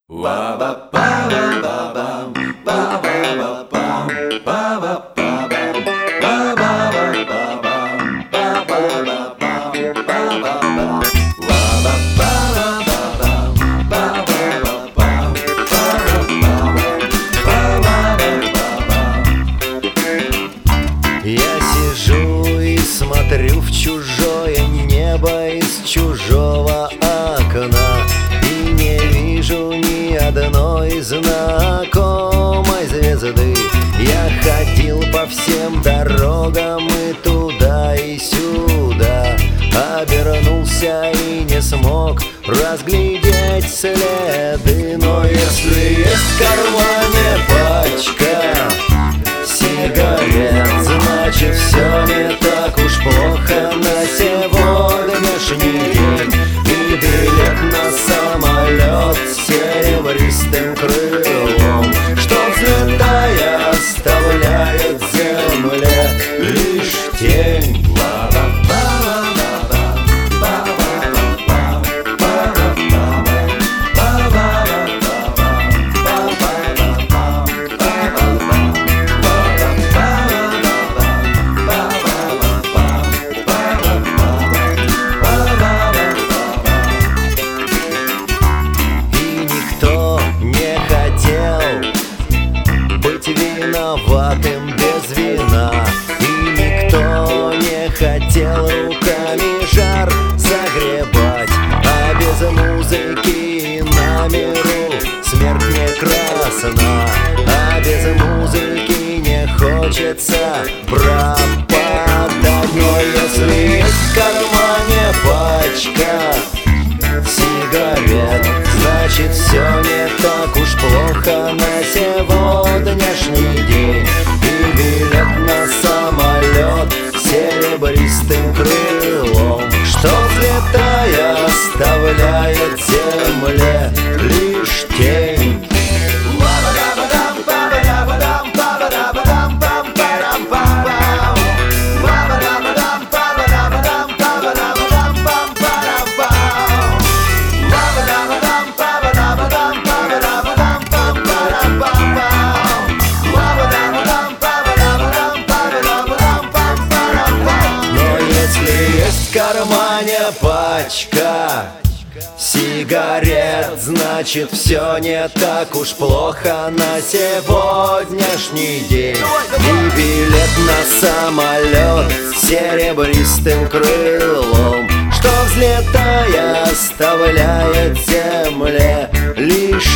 Я сижу и смотрю в чужое небо из чужого окна и не вижу ни одной знакомой звезды. Я ходил по всем дорогам и туда, и сюда, обернулся и не смог разглядеть следы. Но если есть в кармане пачка сигарет, значит все не так уж плохо на сегодняшний день. И билет на самолет с серебристым крылом, что взлетая оставляет земле лишь тень. Виноватым без вина, и никто не хотел руками жар загребать. А без музыки на миру смерть не красна, а без музыки не хочется пропадать. Но если есть в кармане пачка сигарет, значит все не так уж плохо на сегодняшний день. И билет на самолет с серебристым крылом, что взлетая оставляет земле лишь тень. Есть в кармане пачка сигарет, значит все не так уж плохо на сегодняшний день. И билет на самолет с серебристым крылом, что взлетая оставляет земле лишь